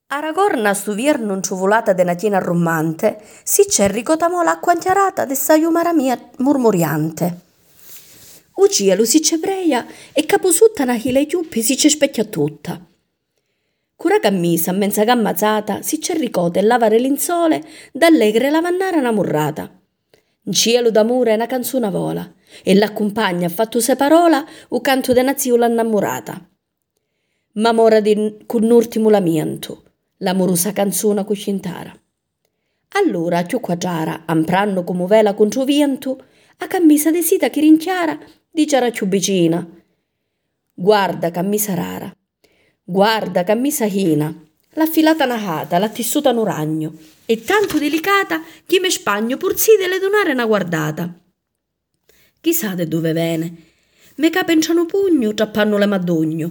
Aragorna stu vierno ciuvolata de na china rummante, si c'è ricotamò l'acqua anchiarata de sa iumara mia murmuriante. U cielu si c'è breia e capusutta na chila chiuppi si c'è specchia tutta. Cura cammisa, menza gammazzata, si c'è ricote e lavare l'insole, d'allegre lavannara na murrata. In cielo d'amore na canzuna vola, e l'accompagna fatto se parola u canto de na ziula innamorata. Ma mora con ultimo lamento, l'amorosa canzone cuscintara. Allora chiù quagiara, ampranno come vela contro vento, a cammisa de sita che rinchiara, dicera chiù vicina. Guarda cammisa rara, guarda cammisa china, l'ha filata nahata, l'ha tessuta no ragno, e tanto delicata che me spagno pur sì de le donare una guardata. Chissà de dove vene, me capenciano pugno, trappanno le madogno.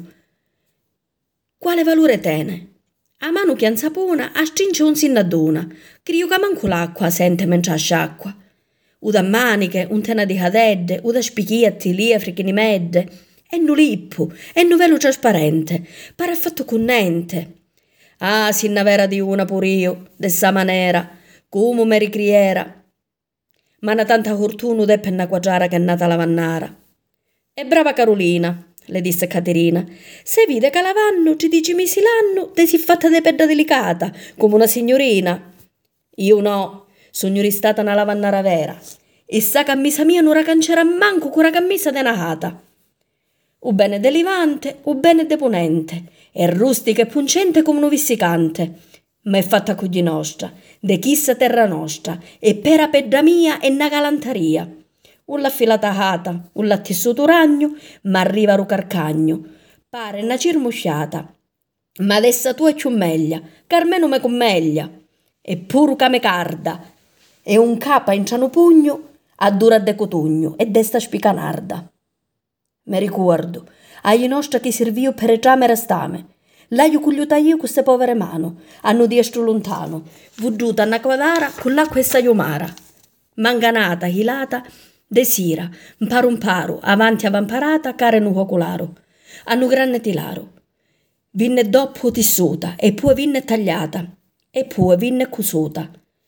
Quale valore tene? A mano che ansapona a stringe un sinnadona, crio che manco l'acqua sente mentre sciacqua. U da maniche, un tena di cadedde, u da spichietti, liefri, medde, e nu lippo, e nu velo trasparente, pare fatto connente. Ah, sinna vera di una pur io, de sa manera, come mi ricriera. Ma na tanta fortuna de penna quagiara che è nata la vannara. E brava Carolina, le disse Caterina, se vide che lavanno ci dici misi l'anno te si fatta de pedda delicata, come una signorina. Io no, sogno ristata una lavannara vera, e sa cammisa mia non racancerà manco cura cammisa de nahata. U bene de levante, u bene de ponente, e rustica e puncente come un vissicante, ma è fatta cogli nostra, de chissa terra nostra, e pera pedda mia e na galantaria. Ulla filata hata, ulla tessuto ragno, ma arriva ru carcagno. Pare na cirmusciata. Ma dessa tua è ciù meglia, carmeno me commeglia. E puru che me carda. E un capa in ciano pugno, a dura de cotugno, e desta spicanarda. Me ricordo, agli nostra che servio per egiame restame. L'aglio cugliuta io queste povere mano, hanno diestro lontano, vuduta na quadara con l'acqua e sa iumara. Manganata, hilata, de sira, mparu, avanti avamparata, care nu cocularo. Hanno granne tilaro. Vinne dopo tissuta, e poi vinne tagliata, e poi vinne cusuta.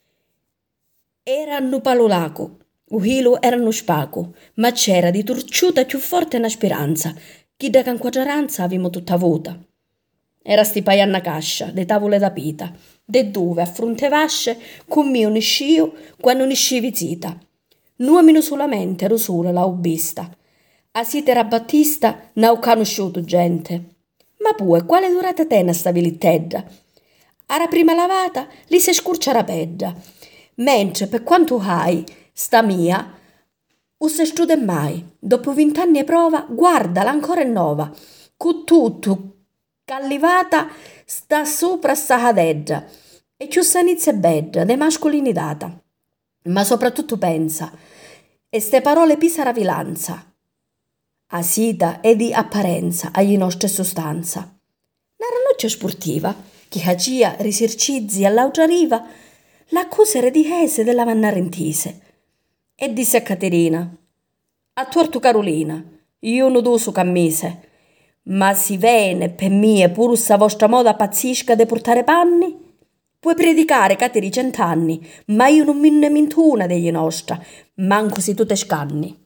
Era nu palolaco, u hilo era nu spaco, ma c'era di turciuta più forte una speranza, chi da canquagiaranza avimo tutta vuota. Era sti paianna cascia, de tavole da pita, de dove a fronte vasce, con mio niscio, quando nisci visita. Nuomino solamente ero sola l'ho vista. A sitera Battista n'ho conosciuto gente. Ma pure, quale durata tena sta vilittedda? Ara prima lavata, li se scurcia la pedda. Mentre, per quanto hai, sta mia, o se strude mai. Dopo 20 anni e prova, guardala ancora è nuova. Cu tutto, callivata, sta sopra sta cadeggia. E chiù sanizia bedda, de mascolini data. Ma soprattutto pensa, e ste parole pisara vilanza, a sita e di apparenza agli nostre sostanza. Nara noce sportiva, chi hagia risircizzi all'altra riva, l'accusere di hese della vannarentise. E disse a Caterina, a torto Carolina, io non doso cammise, ma si vene per mie pur sa vostra moda pazzisca de portare panni? Puoi predicare cateri 100 anni, ma io non mi ne mintuna degli nostra, manco se tu te scanni.